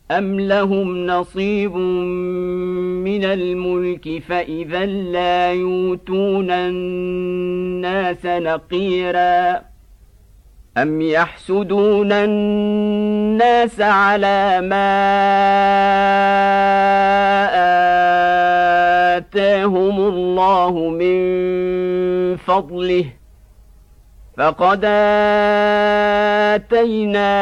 أم لهم نصيب من الملك فإذا لا يؤتون الناس نقيرا أم يحسدون الناس على ما آتاهم الله من فضله فقد آتينا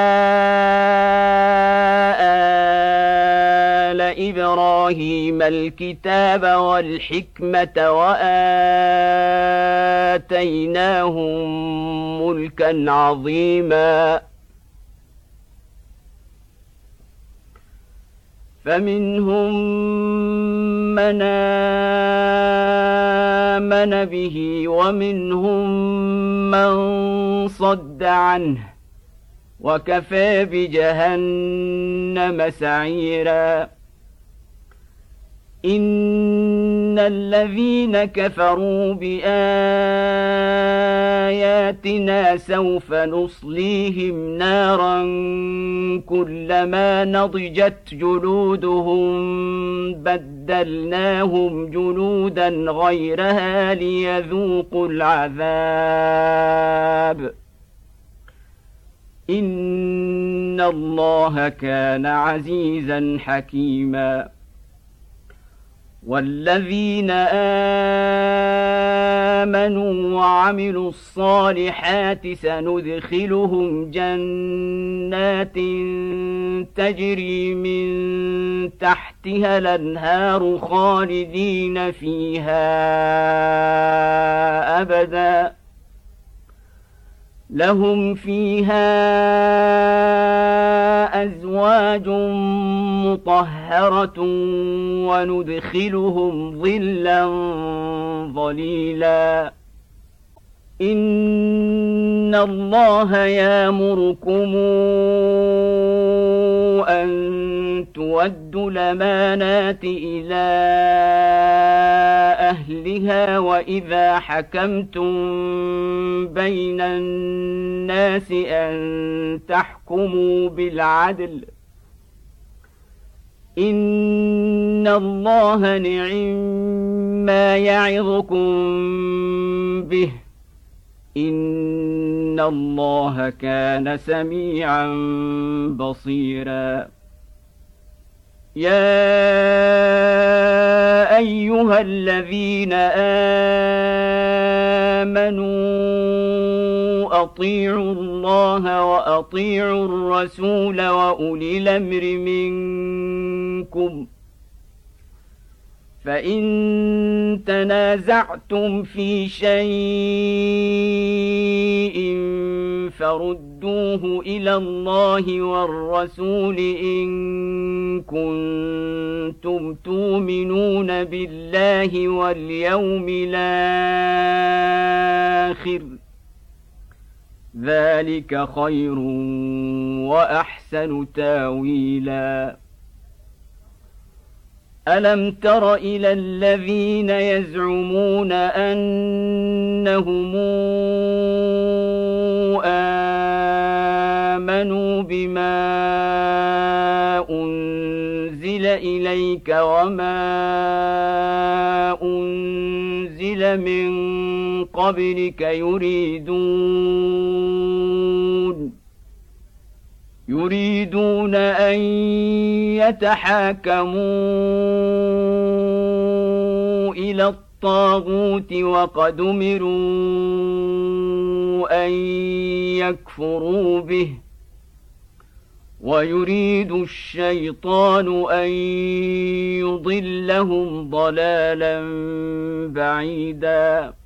آل إبراهيم الكتاب والحكمة وآتيناهم ملكا عظيما فمنهم من آمن به ومنهم من صد عنه وكفى بجهنم سعيرا إن الذين كفروا بآياتنا سوف نصليهم نارا كلما نضجت جلودهم بدلناهم جلودا غيرها ليذوقوا العذاب إن الله كان عزيزا حكيما والذين آمنوا وعملوا الصالحات سندخلهم جنات تجري من تحتها الأنهار خالدين فيها أبدا لهم فيها أزواج مطهرة وندخلهم ظلا ظليلا إن الله يأمركم أن تؤدوا الأمانات إلى أهلها وإذا حكمتم بين الناس أن تحكموا بالعدل إن الله نعم يعظكم به إن الله كان سميعا بصيرا يا أيها الذين آمنوا أطيعوا الله وأطيعوا الرسول وأولي الأمر منكم فإن تنازعتم في شيء فردوه إلى الله والرسول إن كنتم تؤمنون بالله واليوم الآخر ذلك خير وأحسن تاويلا ألم تر إلى الذين يزعمون أنهم آمنوا بما أنزل إليك وما أنزل من قبلك يريدون أن يتحاكموا إلى الطاغوت وقد أمروا أن يكفروا به ويريد الشيطان أن يضلهم ضلالا بعيدا